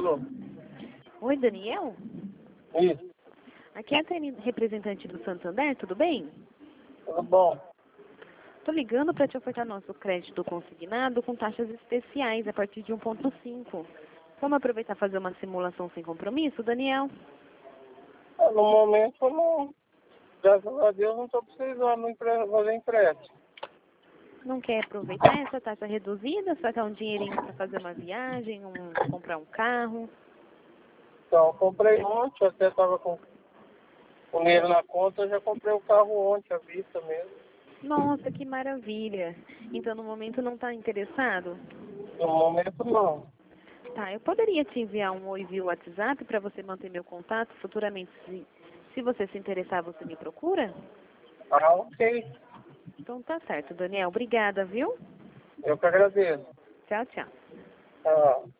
Alô? Oi, Daniel? Isso, Aqui é a Tânia, representante do Santander, tudo bem? tudo bom? Tô ligando para te ofertar nosso crédito consignado com taxas especiais a partir de 1,5. Vamos aproveitar e fazer uma simulação sem compromisso, Daniel? No momento, não. Graças a Deus, não estou precisando fazer empréstimo. Não quer aproveitar essa taxa reduzida? Sacar um dinheirinho para fazer uma viagem, comprar um carro? Então, eu comprei ontem, até estava com o dinheiro na conta, eu já comprei o carro ontem, à vista mesmo. Nossa, que maravilha! Então, no momento não está interessado? No momento, não. Tá, eu poderia te enviar um oi via WhatsApp para você manter meu contato futuramente. Se você se interessar, você me procura? Ah, ok. Então tá certo, Daniel. Obrigada, viu? Eu que agradeço. Tchau, tchau. Ah.